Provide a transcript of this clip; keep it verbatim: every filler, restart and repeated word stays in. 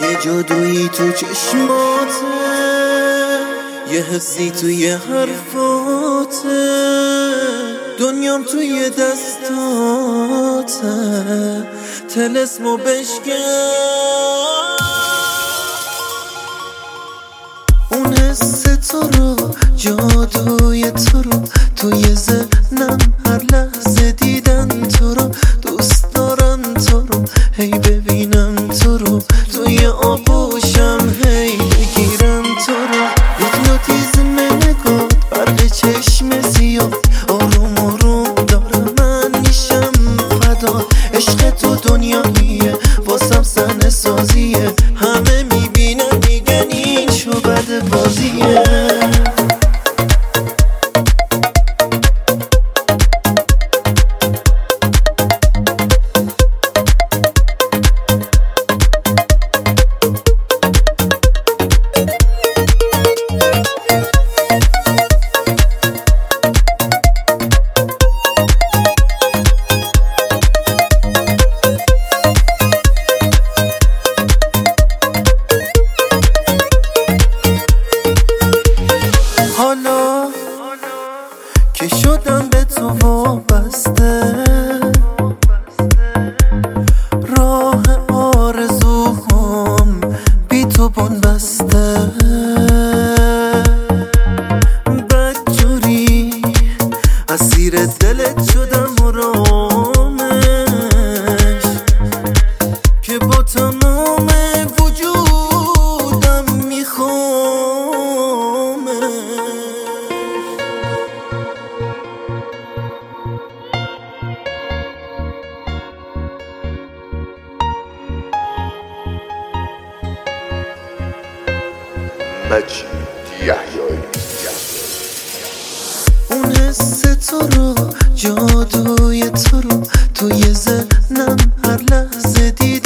یه جادویی تو چشماته، یه حسی توی حرفاته، دنیام توی دستاته، طلسمو بشکن. اون حس تو رو، جادوی تو رو توی ذهنم، هر لحظه دیدن تو رو، دوست دارم تو رو، هی ببینم تو رو، توی آغوشم هی بگیرم تو رو. هیپنوتیزم نگاه، برق چشم سیاه، آروم آروم داره من میشم فدا. عشق تو دنیاییه، واسم صحنه سازیه، همه میبینن میگن این شو بد بازیه. حالا که شدم به تو وابسته، راه آرزوهام بی تو بن بسته، بدجوری اسیر دلت شدم و رامش، که با تمام وجودم میخوامش. مجید یحیایی. اون حس تو رو، جادوی تو رو توی ذهنم، هر لحظه دیدم